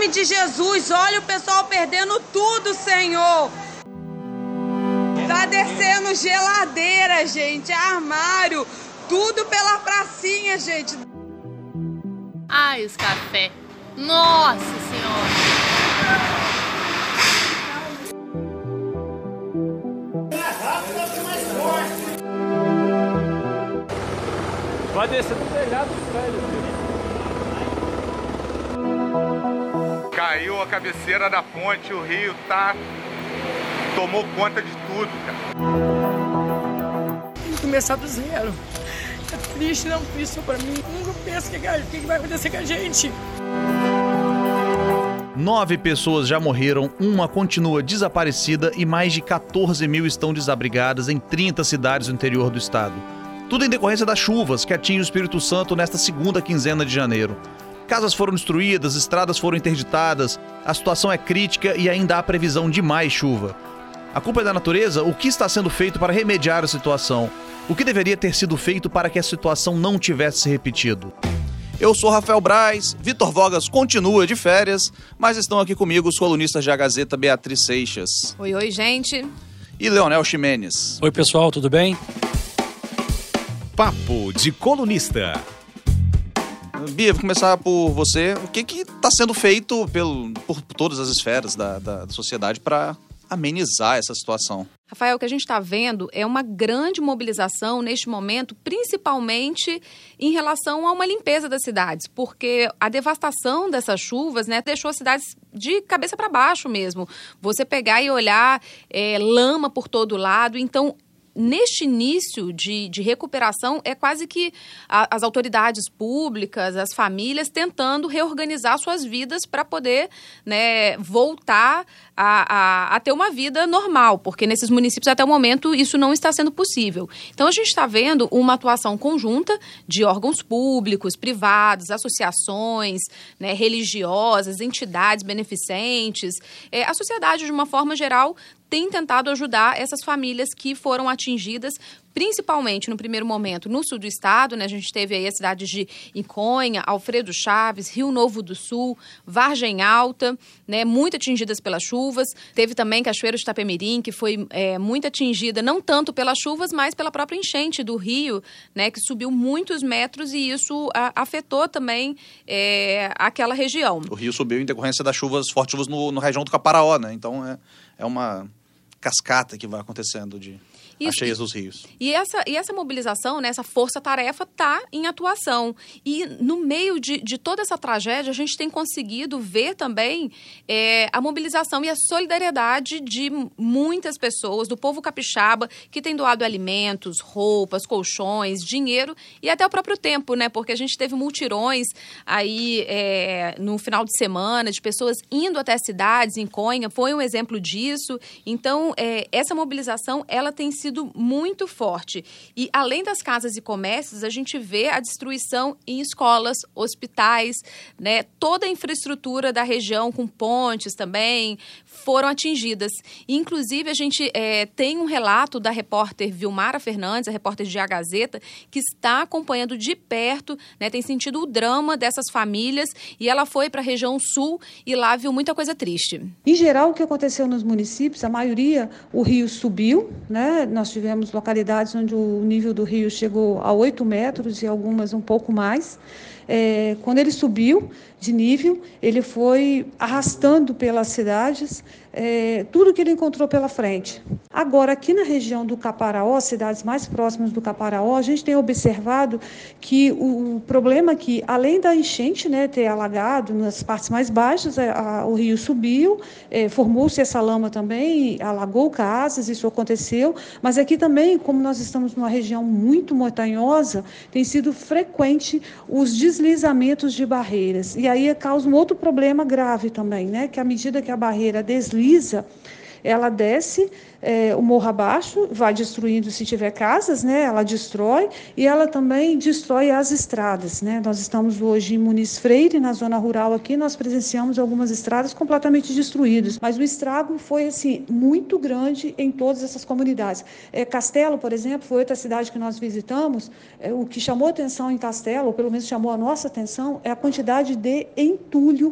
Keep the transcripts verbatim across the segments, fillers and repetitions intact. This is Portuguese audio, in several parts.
nome de Jesus, olha o pessoal perdendo tudo, Senhor. Tá descendo geladeira, gente, armário, tudo pela pracinha, gente. Ai, os cafés. Nossa Senhora. Vai descer do telhado, velho. Caiu a cabeceira da ponte, o rio tá... tomou conta de tudo, cara. Tem que começar do zero. É triste, não triste pra mim. Nunca penso o que, que vai acontecer com a gente. Nove pessoas já morreram, uma continua desaparecida e mais de quatorze mil estão desabrigadas em trinta cidades do interior do estado. Tudo em decorrência das chuvas que atingem o Espírito Santo nesta segunda quinzena de janeiro. Casas foram destruídas, estradas foram interditadas, a situação é crítica e ainda há previsão de mais chuva. A culpa é da natureza? O que está sendo feito para remediar a situação? O que deveria ter sido feito para que a situação não tivesse se repetido? Eu sou Rafael Braz, Vitor Vogas continua de férias, mas estão aqui comigo os colunistas da Gazeta Beatriz Seixas. Oi, oi, gente. E Leonel Ximenes. Oi, pessoal, tudo bem? Papo de Colunista. Bia, vou começar por você. O que está sendo feito pelo, por todas as esferas da, da, da sociedade para amenizar essa situação? Rafael, o que a gente está vendo é uma grande mobilização neste momento, principalmente em relação a uma limpeza das cidades, porque a devastação dessas chuvas, né, deixou as cidades de cabeça para baixo mesmo. Você pegar e olhar é, lama por todo lado, então... Neste início de, de recuperação, é quase que a, as autoridades públicas, as famílias, tentando reorganizar suas vidas para poder, né, voltar a, a, a ter uma vida normal, porque nesses municípios, até o momento, isso não está sendo possível. Então, a gente está vendo uma atuação conjunta de órgãos públicos, privados, associações, né, religiosas, entidades beneficentes, é, a sociedade, de uma forma geral, tem tentado ajudar essas famílias que foram atingidas, principalmente no primeiro momento no sul do estado, né? A gente teve aí as cidades de Iconha, Alfredo Chaves, Rio Novo do Sul, Vargem Alta, né? Muito atingidas pelas chuvas. Teve também Cachoeiro de Itapemirim, que foi é, muito atingida, não tanto pelas chuvas, mas pela própria enchente do rio, né? Que subiu muitos metros e isso a, afetou também é, aquela região. O rio subiu em decorrência das chuvas, fortes chuvas no, no região do Caparaó, né? Então é, é uma cascata que vai acontecendo de... Isso, as cheias dos rios. E essa, e essa mobilização, né, essa força-tarefa está em atuação. E no meio de, de toda essa tragédia, a gente tem conseguido ver também é, a mobilização e a solidariedade de muitas pessoas, do povo capixaba, que tem doado alimentos, roupas, colchões, dinheiro e até o próprio tempo, né? Porque a gente teve multirões aí é, no final de semana, de pessoas indo até cidades, em Conha, foi um exemplo disso. Então, é, essa mobilização, ela tem sido sido muito forte. E, além das casas e comércios, a gente vê a destruição em escolas, hospitais, né? Toda a infraestrutura da região, com pontes também, foram atingidas. Inclusive, a gente é, tem um relato da repórter Vilmara Fernandes, a repórter de A Gazeta, que está acompanhando de perto, né? Tem sentido o drama dessas famílias, e ela foi para a região sul e lá viu muita coisa triste. Em geral, o que aconteceu nos municípios, a maioria, o rio subiu, né? Nós tivemos localidades onde o nível do rio chegou a oito metros e algumas um pouco mais. É, quando ele subiu de nível, ele foi arrastando pelas cidades é, tudo que ele encontrou pela frente. Agora, aqui na região do Caparaó, cidades mais próximas do Caparaó, a gente tem observado que o, o problema é que, além da enchente, né, ter alagado nas partes mais baixas, a, a, o rio subiu, é, formou-se essa lama também, alagou casas, isso aconteceu, mas aqui também, como nós estamos numa região muito montanhosa, tem sido frequente os deslizamentos de barreiras. E aí causa um outro problema grave também, né? Que à medida que a barreira desliza, ela desce é, o morro abaixo, vai destruindo, se tiver casas, né? Ela destrói e ela também destrói as estradas, né? Nós estamos hoje em Muniz Freire, na zona rural aqui, nós presenciamos algumas estradas completamente destruídas, mas o estrago foi assim muito grande em todas essas comunidades. É, Castelo, por exemplo, foi outra cidade que nós visitamos. É, o que chamou atenção em Castelo, ou pelo menos chamou a nossa atenção, é a quantidade de entulho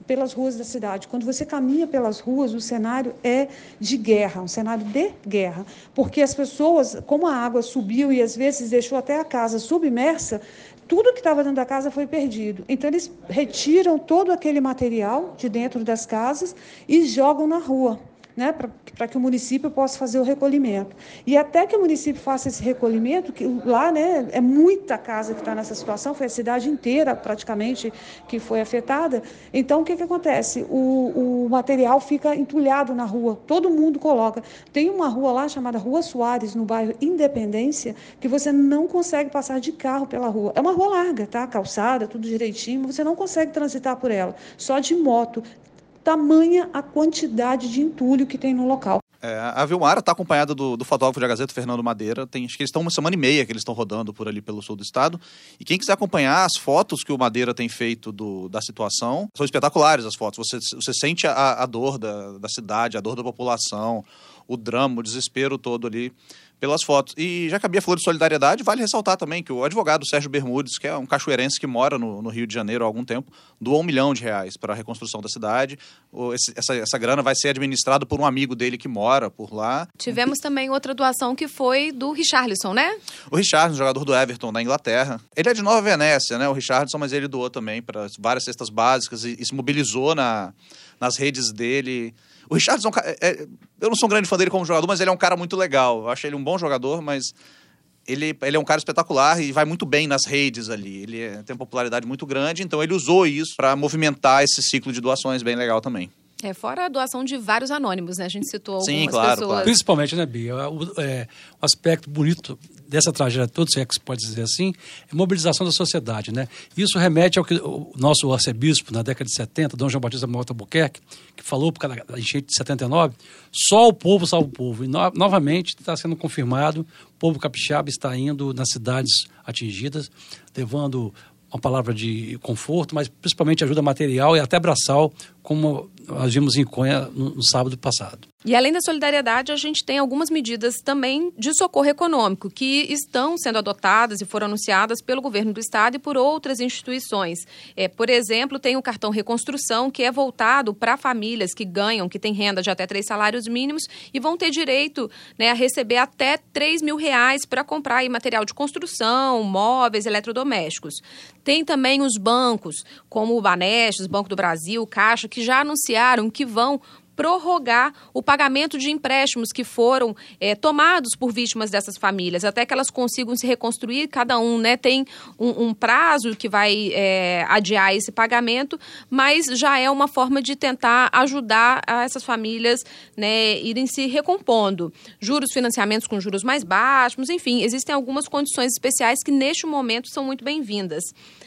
pelas ruas da cidade. Quando você caminha pelas ruas, o cenário é de guerra, um cenário de guerra, porque as pessoas, como a água subiu e às vezes deixou até a casa submersa, tudo que estava dentro da casa foi perdido. Então, eles retiram todo aquele material de dentro das casas e jogam na rua, né, para que o município possa fazer o recolhimento. E até que o município faça esse recolhimento, que lá, né, é muita casa que está nessa situação, foi a cidade inteira praticamente que foi afetada. Então, o que, que acontece? O, o material fica entulhado na rua, todo mundo coloca. Tem uma rua lá chamada Rua Soares, no bairro Independência, que você não consegue passar de carro pela rua. É uma rua larga, tá? Calçada, tudo direitinho, mas você não consegue transitar por ela, só de moto. Tamanha a quantidade de entulho que tem no local. É, a Vilmara está acompanhada do, do fotógrafo da Gazeta, Fernando Madeira. Tem, acho que eles estão uma semana e meia que eles estão rodando por ali pelo sul do estado. E quem quiser acompanhar as fotos que o Madeira tem feito do, da situação, são espetaculares as fotos. Você, você sente a, a dor da, da cidade, a dor da população, o drama, o desespero todo ali pelas fotos. E já que a Bia falou de solidariedade, vale ressaltar também que o advogado Sérgio Bermudes, que é um cachoeirense que mora no, no Rio de Janeiro há algum tempo, doou um milhão de reais para a reconstrução da cidade. O, esse, essa, essa grana vai ser administrada por um amigo dele que mora por lá. Tivemos também outra doação que foi do Richarlison, né? O Richarlison, jogador do Everton, da Inglaterra. Ele é de Nova Venécia, né, o Richarlison, mas ele doou também para várias cestas básicas e, e se mobilizou na, nas redes dele. O Richarlison, é, é, eu não sou um grande fã dele como jogador, mas ele é um cara muito legal. Eu acho ele um bom jogador, mas ele, ele é um cara espetacular e vai muito bem nas redes ali. Ele é, tem uma popularidade muito grande, então ele usou isso para movimentar esse ciclo de doações bem legal também. É, fora a doação de vários anônimos, né? A gente citou algumas Sim, claro, pessoas. Claro. Principalmente, né, Bia? O, é, o aspecto bonito dessa tragédia toda, se é que se pode dizer assim, é a mobilização da sociedade, né? Isso remete ao que o nosso arcebispo, na década de setenta, Dom João Batista Mota Albuquerque, que falou por causa da enchente de setenta e nove, só o povo salva o povo. E no, novamente está sendo confirmado, o povo capixaba está indo nas cidades atingidas, levando uma palavra de conforto, mas principalmente ajuda material e até braçal, como nós vimos em Iconha no, no sábado passado. E além da solidariedade, a gente tem algumas medidas também de socorro econômico que estão sendo adotadas e foram anunciadas pelo governo do estado e por outras instituições. É, por exemplo, tem o cartão Reconstrução, que é voltado para famílias que ganham, que têm renda de até três salários mínimos e vão ter direito, né, a receber até três mil reais para comprar aí material de construção, móveis, eletrodomésticos. Tem também os bancos, como o Banestes, Banco do Brasil, Caixa, que já anunciaram que vão prorrogar o pagamento de empréstimos que foram é, tomados por vítimas dessas famílias, até que elas consigam se reconstruir. Cada um, né, tem um, um prazo que vai é, adiar esse pagamento, mas já é uma forma de tentar ajudar a essas famílias, né, irem se recompondo. Juros, financiamentos com juros mais baixos, enfim, existem algumas condições especiais que neste momento são muito bem-vindas.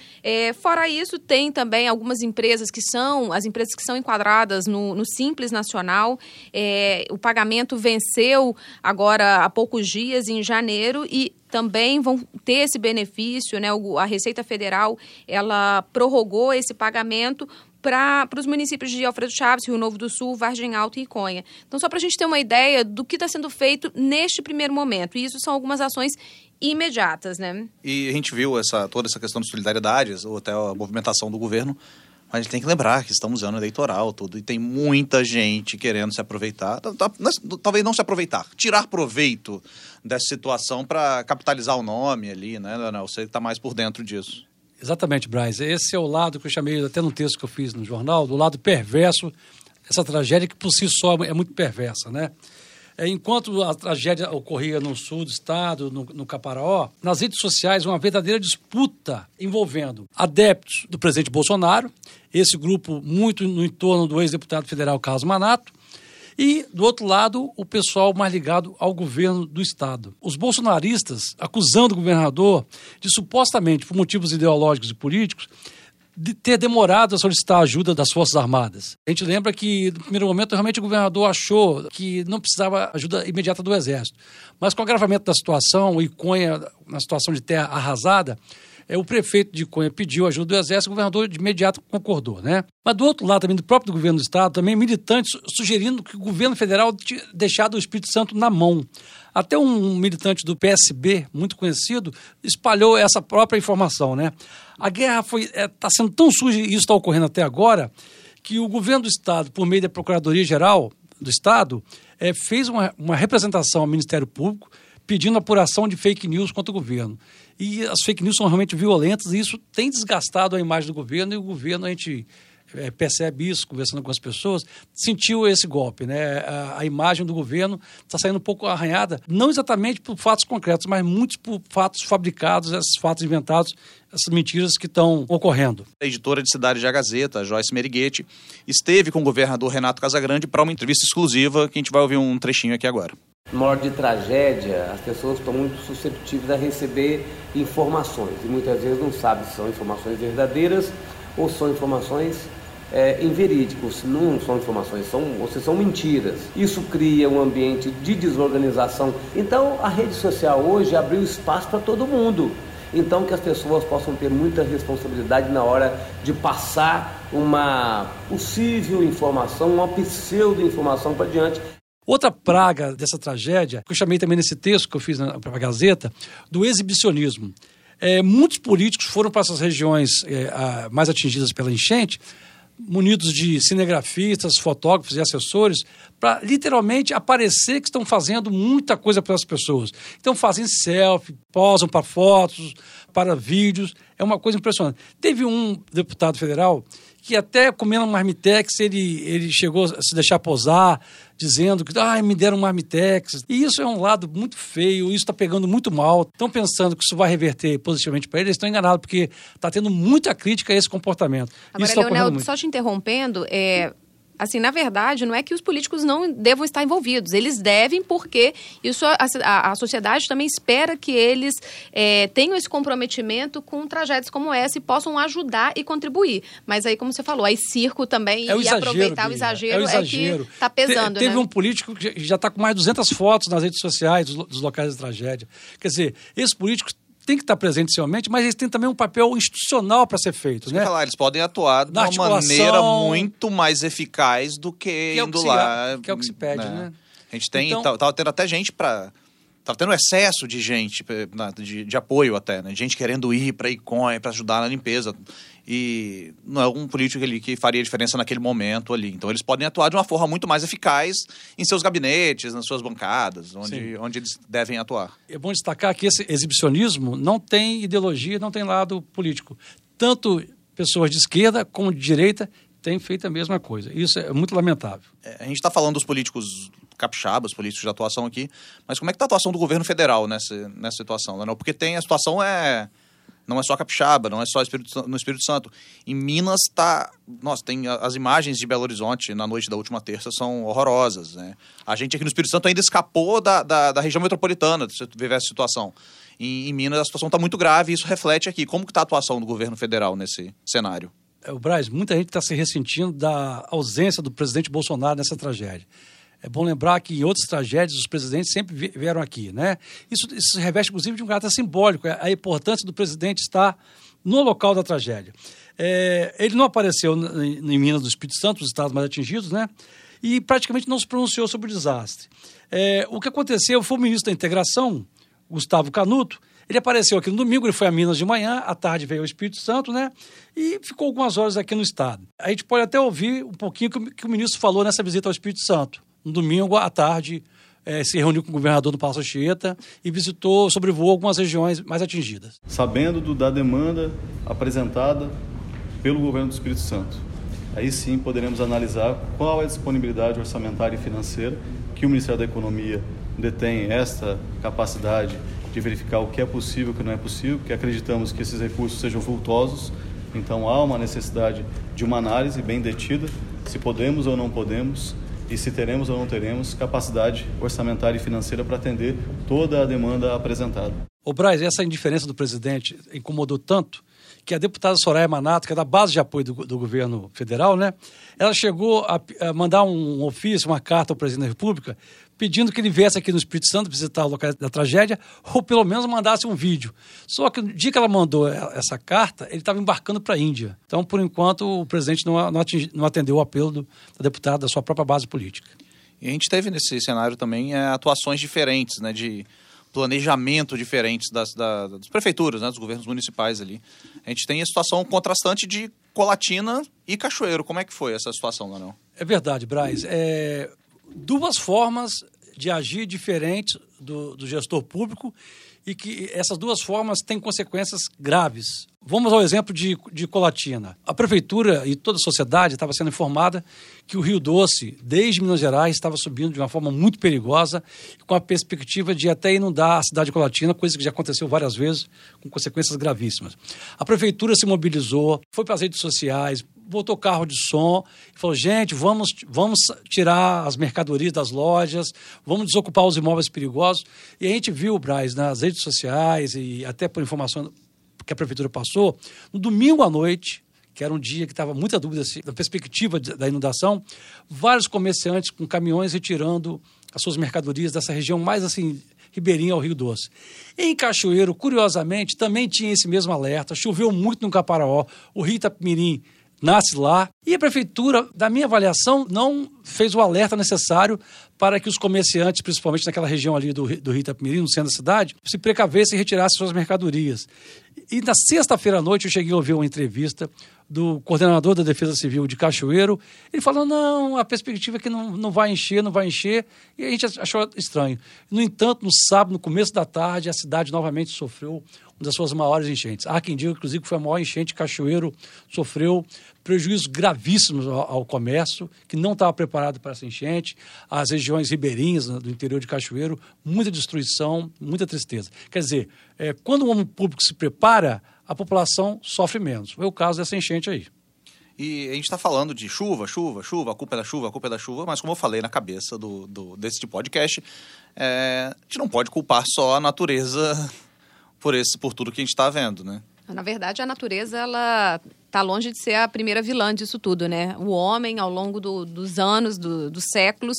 É, fora isso, tem também algumas empresas que são, as empresas que são enquadradas no, no Simples Nacional. É, o pagamento venceu agora há poucos dias, em janeiro, e também vão ter esse benefício, né? A Receita Federal, ela prorrogou esse pagamento para os municípios de Alfredo Chaves, Rio Novo do Sul, Vargem Alta e Iconha. Então, só para a gente ter uma ideia do que está sendo feito neste primeiro momento. E isso são algumas ações imediatas, né? E a gente viu essa, toda essa questão de solidariedade, ou até a movimentação do governo, mas a gente tem que lembrar que estamos no ano eleitoral, tudo, e tem muita gente querendo se aproveitar, talvez não se aproveitar, tirar proveito dessa situação para capitalizar o nome ali, né, Leonel? Você está mais por dentro disso. Exatamente, Braz. Esse é o lado que eu chamei, até no texto que eu fiz no jornal, do lado perverso dessa tragédia, que por si só é muito perversa, né? Enquanto a tragédia ocorria no sul do estado, no, no Caparaó, nas redes sociais, uma verdadeira disputa envolvendo adeptos do presidente Bolsonaro, esse grupo muito no entorno do ex-deputado federal Carlos Manato, e, do outro lado, o pessoal mais ligado ao governo do estado. Os bolsonaristas acusando o governador de, supostamente, por motivos ideológicos e políticos, de ter demorado a solicitar a ajuda das Forças Armadas. A gente lembra que, no primeiro momento, realmente o governador achou que não precisava ajuda imediata do Exército. Mas com o agravamento da situação, Iconha, na situação de terra arrasada, é, o prefeito de Iconha pediu ajuda do Exército, o governador de imediato concordou, né? Mas do outro lado, também do próprio governo do estado, também militantes sugerindo que o governo federal tinha deixado o Espírito Santo na mão. Até um militante do P S B, muito conhecido, espalhou essa própria informação, né? A guerra está é, sendo tão suja, e isso está ocorrendo até agora, que o governo do Estado, por meio da Procuradoria-Geral do Estado, é, fez uma, uma representação ao Ministério Público pedindo apuração de fake news contra o governo. E as fake news são realmente violentas e isso tem desgastado a imagem do governo e o governo, a gente é, percebe isso, conversando com as pessoas, sentiu esse golpe, né? A, a imagem do governo está saindo um pouco arranhada, não exatamente por fatos concretos, mas muitos por fatos fabricados, esses fatos inventados, essas mentiras que estão ocorrendo. A editora de Cidade da Gazeta, Joyce Meriguete, esteve com o governador Renato Casagrande para uma entrevista exclusiva que a gente vai ouvir um trechinho aqui agora. Na hora de tragédia, as pessoas estão muito susceptíveis a receber informações e muitas vezes não sabem se são informações verdadeiras ou são informações é, inverídicas, não são informações, são, ou seja, são mentiras. Isso cria um ambiente de desorganização. Então, a rede social hoje abriu espaço para todo mundo. Então, que as pessoas possam ter muita responsabilidade na hora de passar uma possível informação, uma pseudo-informação para diante. Outra praga dessa tragédia, que eu chamei também nesse texto que eu fiz na, na Gazeta, do exibicionismo. É, muitos políticos foram para essas regiões é, a, mais atingidas pela enchente, munidos de cinegrafistas, fotógrafos e assessores, para literalmente aparecer que estão fazendo muita coisa para as pessoas. Então fazem selfie, posam para fotos, para vídeos, é uma coisa impressionante. Teve um deputado federal que até comendo um marmitex, ele, ele chegou a se deixar posar, dizendo que ah, me deram um marmitex. E isso é um lado muito feio, isso está pegando muito mal. Estão pensando que isso vai reverter positivamente para eles, estão enganados, porque está tendo muita crítica a esse comportamento. Agora, isso Leonel, só te interrompendo, é... Assim, na verdade, não é que os políticos não devam estar envolvidos. Eles devem, porque isso a, a, a sociedade também espera que eles é, tenham esse comprometimento com tragédias como essa e possam ajudar e contribuir. Mas aí, como você falou, aí circo também é o e exagero, aproveitar Bia, o exagero é, o exagero. é que está pesando, Te, teve né? um político que já está com mais de duzentas fotos nas redes sociais dos, dos locais de tragédia. Quer dizer, esses políticos tem que estar presente inicialmente, mas eles têm também um papel institucional para ser feito, né? Falar, eles podem atuar de uma maneira muito mais eficaz do que, que indo é lá. Se, que é o que se pede, né? né? A gente tem, então, tava tendo até gente para... Tava tendo excesso de gente, de, de apoio até, né? Gente querendo ir para Icon, para ajudar na limpeza. E não é um político ali que faria diferença naquele momento ali. Então, eles podem atuar de uma forma muito mais eficaz em seus gabinetes, nas suas bancadas, onde, onde eles devem atuar. É bom destacar que esse exibicionismo não tem ideologia, não tem lado político. Tanto pessoas de esquerda como de direita têm feito a mesma coisa. Isso é muito lamentável. É, a gente está falando dos políticos capixabas, políticos de atuação aqui, mas como é que está a atuação do governo federal nessa, nessa situação? Não? Porque tem a situação é... Não é só capixaba, não é só Espírito, no Espírito Santo. Em Minas está... Nossa, tem as imagens de Belo Horizonte na noite da última terça são horrorosas, né? A gente aqui no Espírito Santo ainda escapou da, da, da região metropolitana, se viver essa situação. Em, em Minas a situação está muito grave e isso reflete aqui. Como que está a atuação do governo federal nesse cenário? É, o Braz, muita gente está se ressentindo da ausência do presidente Bolsonaro nessa tragédia. É bom lembrar que em outras tragédias os presidentes sempre vieram aqui, né? Isso, isso se reveste, inclusive, de um caráter simbólico, a importância do presidente estar no local da tragédia. É, ele não apareceu em, em Minas do Espírito Santo, os estados mais atingidos, né? E praticamente não se pronunciou sobre o desastre. É, o que aconteceu foi o ministro da Integração, Gustavo Canuto. Ele apareceu aqui no domingo, ele foi a Minas de manhã, à tarde veio ao Espírito Santo, né? E ficou algumas horas aqui no estado. A gente pode até ouvir um pouquinho que o, que o ministro falou nessa visita ao Espírito Santo. No domingo, à tarde, eh, se reuniu com o governador do Palácio Anchieta e visitou, sobrevoou algumas regiões mais atingidas. Sabendo do, da demanda apresentada pelo governo do Espírito Santo, aí sim poderemos analisar qual é a disponibilidade orçamentária e financeira que o Ministério da Economia detém esta capacidade de verificar o que é possível e o que não é possível, porque acreditamos que esses recursos sejam vultosos, então há uma necessidade de uma análise bem detida, se podemos ou não podemos, e se teremos ou não teremos capacidade orçamentária e financeira para atender toda a demanda apresentada. Ô Braz, essa indiferença do presidente incomodou tanto que a deputada Soraya Manato, que é da base de apoio do, do governo federal, né, ela chegou a, a mandar um ofício, uma carta ao presidente da República, pedindo que ele viesse aqui no Espírito Santo visitar o local da tragédia, ou pelo menos mandasse um vídeo. Só que no dia que ela mandou essa carta, ele estava embarcando para a Índia. Então, por enquanto, o presidente não, não, atingi, não atendeu o apelo do, da deputada da sua própria base política. E a gente teve nesse cenário também é, atuações diferentes, né, de planejamento diferentes das, da, das prefeituras, né, dos governos municipais ali. A gente tem a situação contrastante de Colatina E Cachoeiro, como é que foi essa situação, Leonel? É verdade, Braz. É, duas formas de agir diferentes do, do gestor público e que essas duas formas têm consequências graves. Vamos ao exemplo de, de Colatina. A prefeitura e toda a sociedade estava sendo informada que o Rio Doce, desde Minas Gerais, estava subindo de uma forma muito perigosa, com a perspectiva de até inundar a cidade de Colatina, coisa que já aconteceu várias vezes, com consequências gravíssimas. A prefeitura se mobilizou, foi para as redes sociais, botou carro de som e falou, gente, vamos, vamos tirar as mercadorias das lojas, vamos desocupar os imóveis perigosos. E a gente viu, Braz, nas redes sociais e até por informação que a prefeitura passou, no domingo à noite, que era um dia que estava muita dúvida da perspectiva da inundação, vários comerciantes com caminhões retirando as suas mercadorias dessa região mais assim ribeirinha ao Rio Doce. Em Cachoeiro, curiosamente, também tinha esse mesmo alerta, choveu muito no Caparaó, o Rio Itapemirim nasce lá, e a prefeitura, da minha avaliação, não fez o alerta necessário para que os comerciantes, principalmente naquela região ali do, do Rio Itapemirim, no centro da cidade, se precavessem e retirassem suas mercadorias. E na sexta-feira à noite eu cheguei a ouvir uma entrevista do coordenador da Defesa Civil de Cachoeiro, ele falou, não, a perspectiva é que não, não vai encher, não vai encher, e a gente achou estranho. No entanto, no sábado, no começo da tarde, a cidade novamente sofreu uma das suas maiores enchentes. Há quem diga, inclusive, que foi a maior enchente. Cachoeiro sofreu prejuízos gravíssimos ao, ao comércio, que não estava preparado para essa enchente, as regiões ribeirinhas do interior de Cachoeiro, muita destruição, muita tristeza. Quer dizer, é, quando o homem público se prepara, a população sofre menos. Foi o caso dessa enchente aí. E a gente está falando de chuva, chuva, chuva, a culpa é da chuva, a culpa é da chuva, mas como eu falei na cabeça do, do, desse tipo de podcast, é, a gente não pode culpar só a natureza por, esse, por tudo que a gente está vendo, né? Na verdade, a natureza, ela está longe de ser a primeira vilã disso tudo, né? O homem, ao longo do, dos anos, do, dos séculos,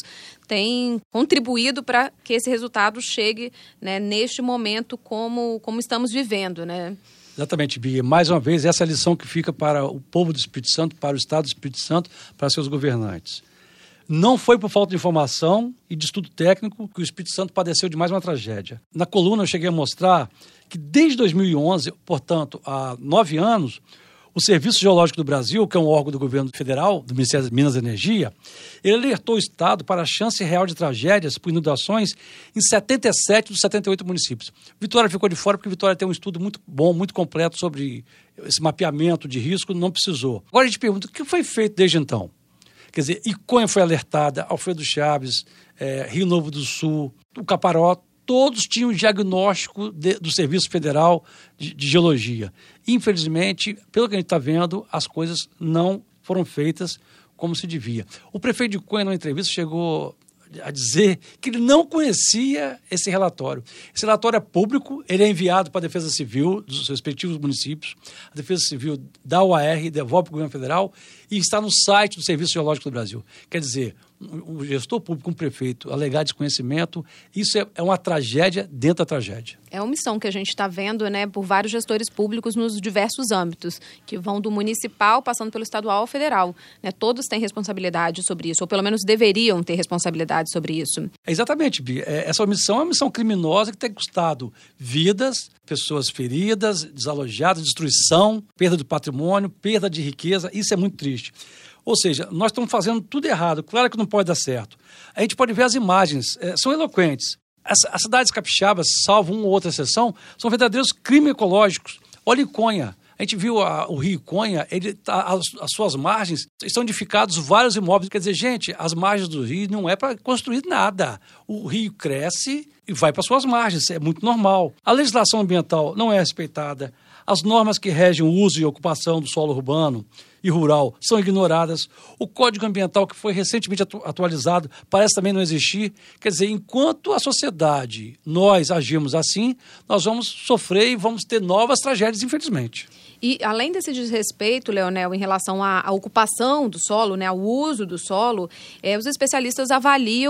tem contribuído para que esse resultado chegue, né, neste momento como, como estamos vivendo, né? Exatamente, Bia. Mais uma vez, essa é a lição que fica para o povo do Espírito Santo, para o Estado do Espírito Santo, para seus governantes. Não foi por falta de informação e de estudo técnico que o Espírito Santo padeceu de mais uma tragédia. Na coluna eu cheguei a mostrar que desde dois mil e onze, portanto, há nove anos, o Serviço Geológico do Brasil, que é um órgão do governo federal, do Ministério de Minas e Energia, ele alertou o Estado para a chance real de tragédias por inundações em setenta e sete dos setenta e oito municípios. Vitória ficou de fora porque Vitória tem um estudo muito bom, muito completo sobre esse mapeamento de risco, não precisou. Agora a gente pergunta, o que foi feito desde então? Quer dizer, Iconha foi alertada, Alfredo Chaves, é, Rio Novo do Sul, o Caparaó, todos tinham diagnóstico de, do Serviço Federal de, de Geologia. Infelizmente, pelo que a gente está vendo, as coisas não foram feitas como se devia. O prefeito de Iconha, numa entrevista, chegou a dizer que ele não conhecia esse relatório. Esse relatório é público, ele é enviado para a Defesa Civil dos respectivos municípios, a Defesa Civil da U A R, devolve para o governo federal e está no site do Serviço Geológico do Brasil. Quer dizer, o gestor público, um prefeito, alegar desconhecimento, isso é, é uma tragédia dentro da tragédia. É uma missão que a gente está vendo, né, por vários gestores públicos nos diversos âmbitos, que vão do municipal, passando pelo estadual ao federal. Né? Todos têm responsabilidade sobre isso, ou pelo menos deveriam ter responsabilidade sobre isso. Exatamente, Bia. Essa missão é uma missão criminosa que tem custado vidas, pessoas feridas, desalojadas, destruição, perda do patrimônio, perda de riqueza. Isso é muito triste. Ou seja, nós estamos fazendo tudo errado. Claro que não pode dar certo. A gente pode ver as imagens, é, são eloquentes. As, as cidades capixabas, salvo uma ou outra exceção, são verdadeiros crimes ecológicos. Olha Iconha. A gente viu a, o Rio Iconha, ele tá, as, as suas margens estão edificados vários imóveis. Quer dizer, gente, as margens do rio não é para construir nada. O rio cresce e vai para suas margens, é muito normal. A legislação ambiental não é respeitada. As normas que regem o uso e ocupação do solo urbano e rural são ignoradas. O Código Ambiental, que foi recentemente atu- atualizado, parece também não existir. Quer dizer, enquanto a sociedade, nós agimos assim, nós vamos sofrer e vamos ter novas tragédias, infelizmente. E além desse desrespeito, Leonel, em relação à, à ocupação do solo, né, ao uso do solo, eh, os especialistas avaliam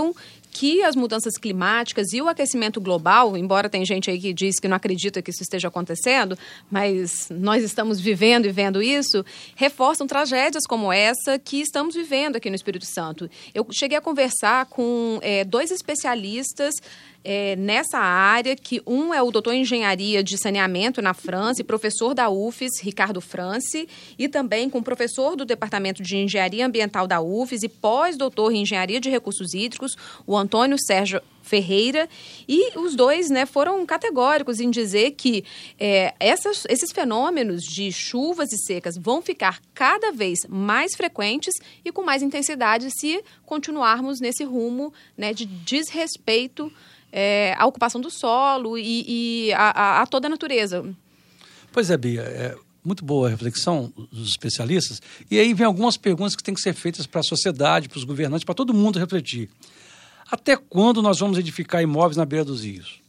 que as mudanças climáticas e o aquecimento global, embora tem gente aí que diz que não acredita que isso esteja acontecendo, mas nós estamos vivendo e vendo isso, reforçam tragédias como essa que estamos vivendo aqui no Espírito Santo. Eu cheguei a conversar com é, dois especialistas É, nessa área, que um é o doutor em engenharia de saneamento na França e professor da U F E S, Ricardo France, e também com o professor do Departamento de Engenharia Ambiental da U F E S e pós-doutor em Engenharia de Recursos Hídricos, o Antônio Sérgio Ferreira, e os dois, né, foram categóricos em dizer que é, essas, esses fenômenos de chuvas e secas vão ficar cada vez mais frequentes e com mais intensidade se continuarmos nesse rumo, né, de desrespeito É, a ocupação do solo e, e a, a, a toda a natureza. Pois é, Bia, é muito boa a reflexão dos especialistas. E aí vem algumas perguntas que têm que ser feitas para a sociedade, para os governantes, para todo mundo refletir. Até quando nós vamos edificar imóveis na beira dos rios?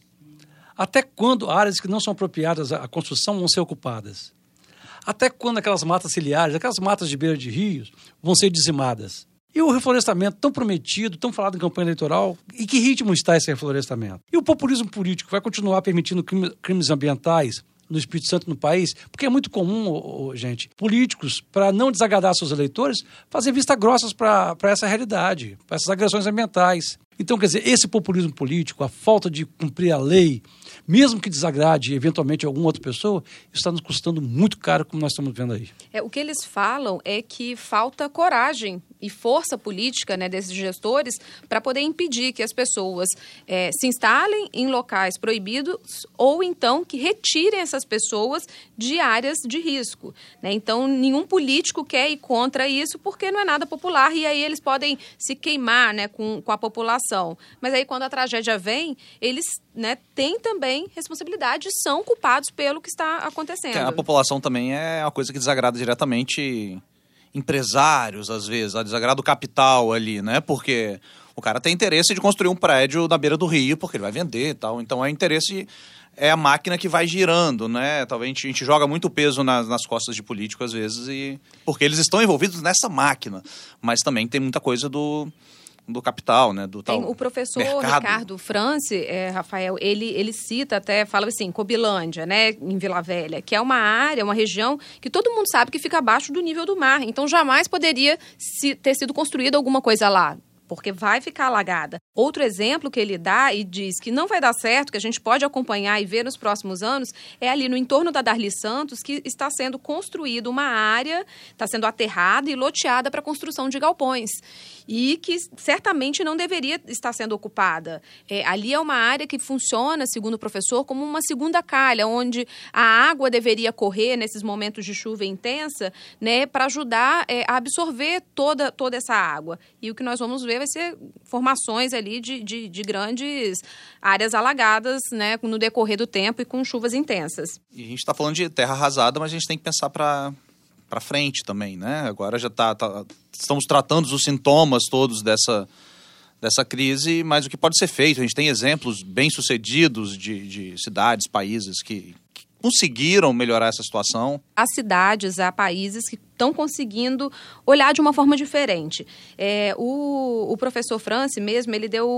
Até quando áreas que não são apropriadas à construção vão ser ocupadas? Até quando aquelas matas ciliares, aquelas matas de beira de rios, vão ser dizimadas? E o reflorestamento tão prometido, tão falado em campanha eleitoral, em que ritmo está esse reflorestamento? E o populismo político vai continuar permitindo crime, crimes ambientais no Espírito Santo, no país? Porque é muito comum, oh, oh, gente, políticos, para não desagradar seus eleitores, fazer vista grossas para essa realidade, para essas agressões ambientais. Então, quer dizer, esse populismo político, a falta de cumprir a lei, mesmo que desagrade eventualmente alguma outra pessoa, está nos custando muito caro, como nós estamos vendo aí. É, o que eles falam é que falta coragem e força política, né, desses gestores para poder impedir que as pessoas é, se instalem em locais proibidos ou então que retirem essas pessoas de áreas de risco, né? Então, nenhum político quer ir contra isso porque não é nada popular e aí eles podem se queimar, né, com, com a população. Mas aí, quando a tragédia vem, eles, né, têm também responsabilidade e são culpados pelo que está acontecendo. A população também é uma coisa que desagrada diretamente empresários, às vezes, desagrada o capital ali, né? Porque o cara tem interesse de construir um prédio na beira do rio, porque ele vai vender e tal. Então, é interesse, é a máquina que vai girando, né? Talvez a gente, a gente joga muito peso nas, nas costas de político, às vezes, e porque eles estão envolvidos nessa máquina. Mas também tem muita coisa do... do capital, né? Do tal Tem o professor mercado. Ricardo France, é, Rafael, ele, ele cita até, fala assim, Cobilândia, né, em Vila Velha, que é uma área, uma região que todo mundo sabe que fica abaixo do nível do mar. Então, jamais poderia se, ter sido construída alguma coisa lá, porque vai ficar alagada. Outro exemplo que ele dá e diz que não vai dar certo, que a gente pode acompanhar e ver nos próximos anos, é ali no entorno da Darli Santos, que está sendo construída uma área, está sendo aterrada e loteada para a construção de galpões. E que certamente não deveria estar sendo ocupada. É, ali é uma área que funciona, segundo o professor, como uma segunda calha, onde a água deveria correr nesses momentos de chuva intensa, né, para ajudar é, a absorver toda, toda essa água. E o que nós vamos ver vai ser formações ali de, de, de grandes áreas alagadas, né, no decorrer do tempo e com chuvas intensas. E a gente está falando de terra arrasada, mas a gente tem que pensar para para frente também, né? Agora já tá, tá, estamos tratando os sintomas todos dessa, dessa crise, mas o que pode ser feito? A gente tem exemplos bem-sucedidos de, de cidades, países que, que conseguiram melhorar essa situação. Há cidades, há países que estão conseguindo olhar de uma forma diferente. É, o, o professor France mesmo, ele deu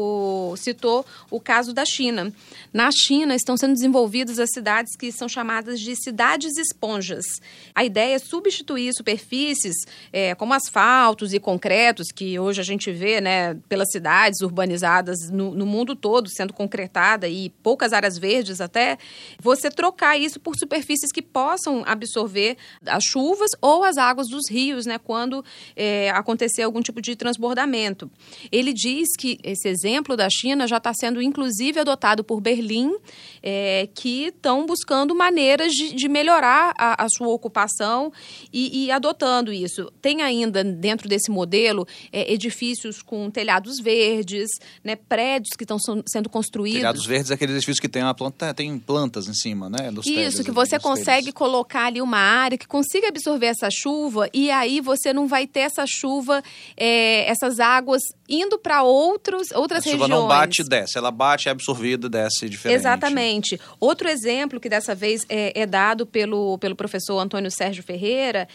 o, citou o caso da China. Na China estão sendo desenvolvidas as cidades que são chamadas de cidades esponjas. A ideia é substituir superfícies é, como asfaltos e concretos, que hoje a gente vê, né, pelas cidades urbanizadas no, no mundo todo sendo concretada e poucas áreas verdes até, você trocar isso por superfícies que possam absorver as chuvas ou ou as águas dos rios, né, quando é, acontecer algum tipo de transbordamento. Ele diz que esse exemplo da China já está sendo, inclusive, adotado por Berlim, é, que estão buscando maneiras de, de melhorar a, a sua ocupação e, e adotando isso. Tem ainda, dentro desse modelo, é, edifícios com telhados verdes, né, prédios que estão sendo construídos. Telhados verdes é aqueles edifícios que tem, uma planta, tem plantas em cima, né? Dos isso, telhos, que você consegue telhos. colocar ali uma área que consiga absorver essa essa chuva e aí você não vai ter essa chuva, é, essas águas indo para outros outras regiões. A chuva não bate e desce, ela bate, é absorvida, desce diferente. Exatamente. Outro exemplo que dessa vez é, é dado pelo, pelo professor Antônio Sérgio Ferreira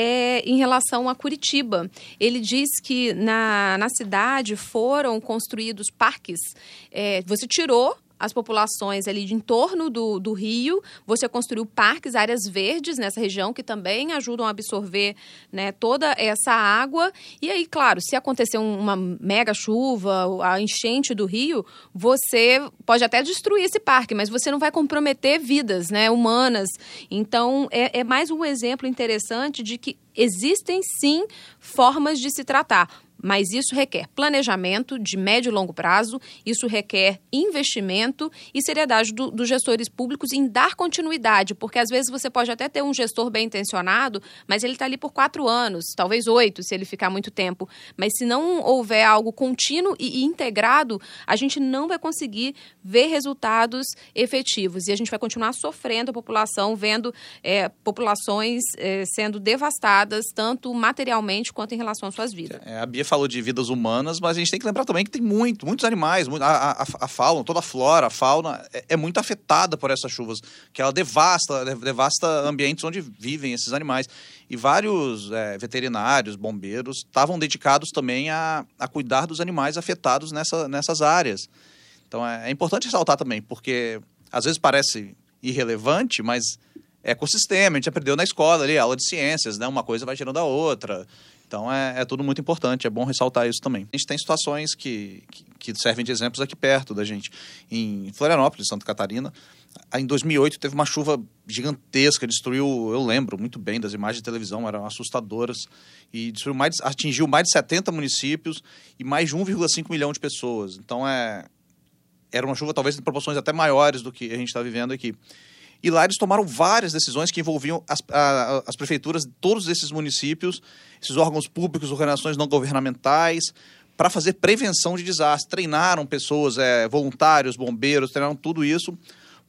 é em relação a Curitiba. Ele diz que na, na cidade foram construídos parques, é, você tirou as populações ali de em torno do, do rio, você construiu parques, áreas verdes nessa região que também ajudam a absorver, né, toda essa água. E aí, claro, se acontecer uma mega chuva, a enchente do rio, você pode até destruir esse parque, mas você não vai comprometer vidas, né, humanas. Então, é, é mais um exemplo interessante de que existem, sim, formas de se tratar. Mas isso requer planejamento de médio e longo prazo, isso requer investimento e seriedade do, dos gestores públicos em dar continuidade, porque às vezes você pode até ter um gestor bem intencionado, mas ele está ali por quatro anos, talvez oito, se ele ficar muito tempo. Mas se não houver algo contínuo e, e integrado, a gente não vai conseguir ver resultados efetivos e a gente vai continuar sofrendo a população, vendo é, populações é, sendo devastadas, tanto materialmente quanto em relação às suas vidas. É, a Bia falou de vidas humanas, mas a gente tem que lembrar também que tem muito, muitos animais, a, a, a fauna, toda a flora, a fauna é, é muito afetada por essas chuvas, que ela devasta, devasta ambientes onde vivem esses animais. E vários é, veterinários, bombeiros, estavam dedicados também a, a cuidar dos animais afetados nessa, nessas áreas. Então é, é importante ressaltar também, porque às vezes parece irrelevante, mas é ecossistema, a gente aprendeu na escola ali, aula de ciências, né? Uma coisa vai gerando a outra. Então, é, é tudo muito importante, é bom ressaltar isso também. A gente tem situações que, que, que servem de exemplos aqui perto da gente. Em Florianópolis, Santa Catarina, em dois mil e oito teve uma chuva gigantesca, destruiu, eu lembro muito bem das imagens de televisão, eram assustadoras, e destruiu mais, atingiu mais de setenta municípios e mais de um vírgula cinco milhão de pessoas. Então, é, era uma chuva talvez em proporções até maiores do que a gente está vivendo aqui. E lá eles tomaram várias decisões que envolviam as, a, as prefeituras de todos esses municípios, esses órgãos públicos, organizações não governamentais, para fazer prevenção de desastre. Treinaram pessoas, é, voluntários, bombeiros, treinaram tudo isso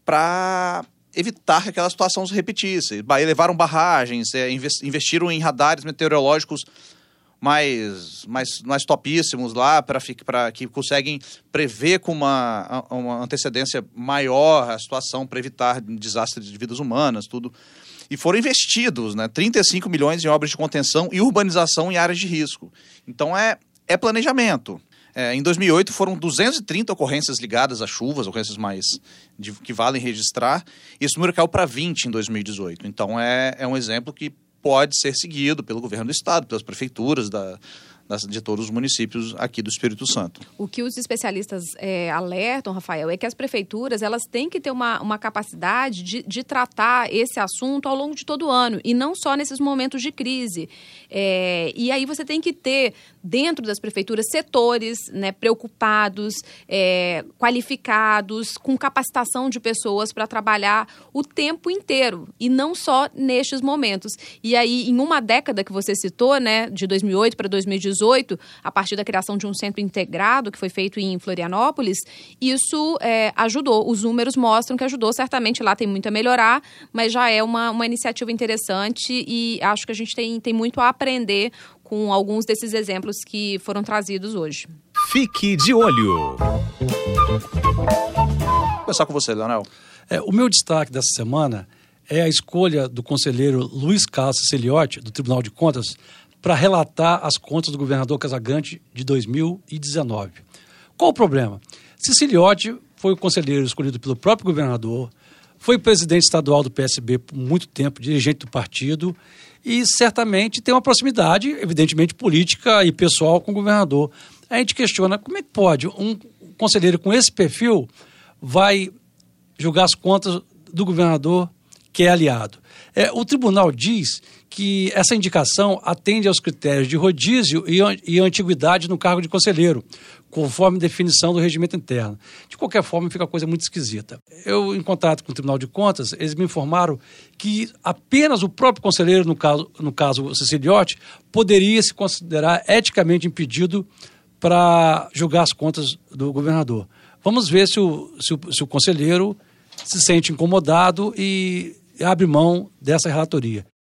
para evitar que aquela situação se repetisse. Levaram barragens, é, investiram em radares meteorológicos mais, mais, mais topíssimos lá, para que conseguem prever com uma, uma antecedência maior a situação, para evitar desastres de vidas humanas, tudo. E foram investidos, né, trinta e cinco milhões em obras de contenção e urbanização em áreas de risco. Então é, é planejamento. É, em dois mil e oito foram duzentas e trinta ocorrências ligadas a chuvas, ocorrências mais de, que valem registrar, e esse número caiu para vinte em dois mil e dezoito. Então é, é um exemplo que pode ser seguido pelo governo do estado, pelas prefeituras da, das, de todos os municípios aqui do Espírito Santo. O que os especialistas é, alertam, Rafael, é que as prefeituras elas têm que ter uma, uma capacidade de, de tratar esse assunto ao longo de todo o ano, e não só nesses momentos de crise. É, e aí você tem que ter, dentro das prefeituras, setores, né, preocupados, é, qualificados, com capacitação de pessoas para trabalhar o tempo inteiro, e não só nestes momentos. E aí, em uma década que você citou, né, de dois mil e oito para dois mil e dezoito, a partir da criação de um centro integrado que foi feito em Florianópolis, isso é, ajudou. Os números mostram que ajudou. Certamente lá tem muito a melhorar, mas já é uma, uma iniciativa interessante e acho que a gente tem, tem muito a aprender com alguns desses exemplos que foram trazidos hoje. Fique de olho. Vou começar com você, Leonel. É, o meu destaque dessa semana é a escolha do conselheiro Luiz Carlos Ceciliotti, do Tribunal de Contas, para relatar as contas do governador Casagrande de dois mil e dezenove. Qual o problema? Ceciliotti foi o conselheiro escolhido pelo próprio governador, foi presidente estadual do P S B por muito tempo, dirigente do partido, e certamente tem uma proximidade, evidentemente, política e pessoal com o governador. A gente questiona como é que pode um conselheiro com esse perfil vai julgar as contas do governador que é aliado. É, o tribunal diz que essa indicação atende aos critérios de rodízio e, e antiguidade no cargo de conselheiro, conforme definição do regimento interno. De qualquer forma, fica uma coisa muito esquisita. Eu, em contato com o Tribunal de Contas, eles me informaram que apenas o próprio conselheiro, no caso, no caso o Ceciliotti, poderia se considerar eticamente impedido para julgar as contas do governador. Vamos ver se o, se o, se o conselheiro se sente incomodado e abre mão dessa relatoria.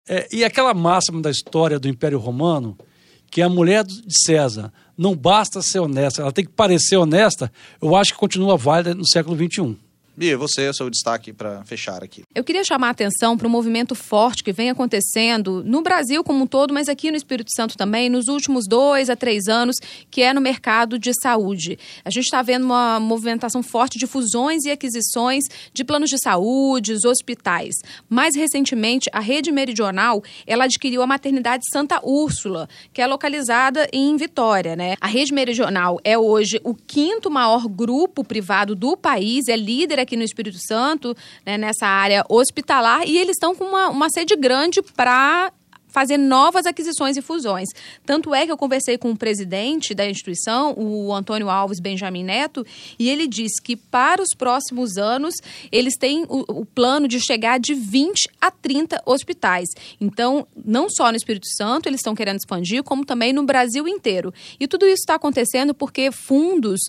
É, e aquela máxima da história do Império Romano, que a mulher de César não basta ser honesta, ela tem que parecer honesta, eu acho que continua válida no século vinte e um. Bia, você, o seu destaque para fechar aqui. Eu queria chamar a atenção para um movimento forte que vem acontecendo no Brasil como um todo, mas aqui no Espírito Santo também, nos últimos dois a três anos, que é no mercado de saúde. A gente está vendo uma movimentação forte de fusões e aquisições de planos de saúde, hospitais. Mais recentemente, a Rede Meridional, ela adquiriu a maternidade Santa Úrsula, que é localizada em Vitória, né? A Rede Meridional é hoje o quinto maior grupo privado do país, é líder aqui no Espírito Santo, né, nessa área hospitalar, e eles estão com uma, uma sede grande para fazer novas aquisições e fusões. Tanto é que eu conversei com o presidente da instituição, o Antônio Alves Benjamin Neto, e ele disse que para os próximos anos eles têm o, o plano de chegar de vinte a trinta hospitais. Então, não só no Espírito Santo eles estão querendo expandir, como também no Brasil inteiro. E tudo isso está acontecendo porque fundos,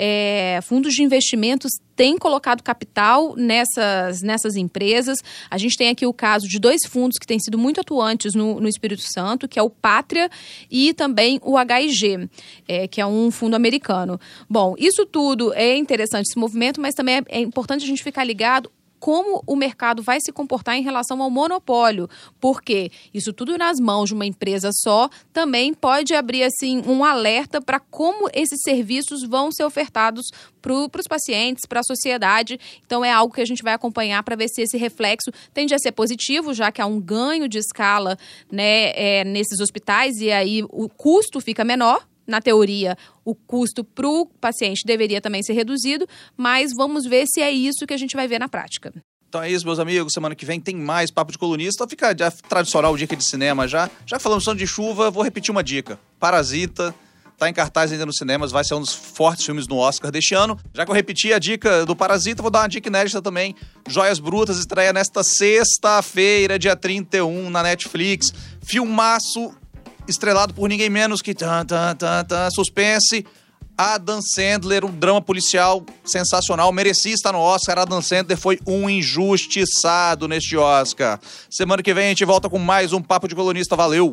é, fundos de investimentos têm colocado capital nessas, nessas empresas. A gente tem aqui o caso de dois fundos que têm sido muito atuantes no, no Espírito Santo, que é o Pátria e também o H I G, é, que é um fundo americano. Bom, isso tudo é interessante, esse movimento, mas também é, é importante a gente ficar ligado como o mercado vai se comportar em relação ao monopólio, porque isso tudo nas mãos de uma empresa só também pode abrir assim um alerta para como esses serviços vão ser ofertados para os pacientes, para a sociedade. Então é algo que a gente vai acompanhar para ver se esse reflexo tende a ser positivo, já que há um ganho de escala, né, é, nesses hospitais, e aí o custo fica menor. Na teoria, o custo para o paciente deveria também ser reduzido, mas vamos ver se é isso que a gente vai ver na prática. Então é isso, meus amigos. Semana que vem tem mais Papo de Colunista. Fica já tradicional o dica de cinema já. Já que falamos de chuva, vou repetir uma dica. Parasita, tá em cartaz ainda nos cinemas, vai ser um dos fortes filmes no Oscar deste ano. Já que eu repeti a dica do Parasita, vou dar uma dica inédita também. Joias Brutas estreia nesta sexta-feira, dia trinta e um, na Netflix. Filmaço estrelado por ninguém menos que tan, tan, tan, tan, suspense, Adam Sandler, um drama policial sensacional, merecia estar no Oscar. Adam Sandler foi um injustiçado neste Oscar. Semana que vem a gente volta com mais um Papo de Colunista. Valeu!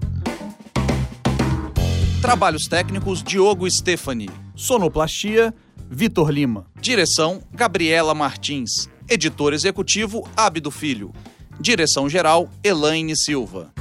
Trabalhos técnicos, Diogo Stephanie. Sonoplastia, Vitor Lima. Direção, Gabriela Martins. Editor executivo, Abdo Filho. Direção geral, Elaine Silva.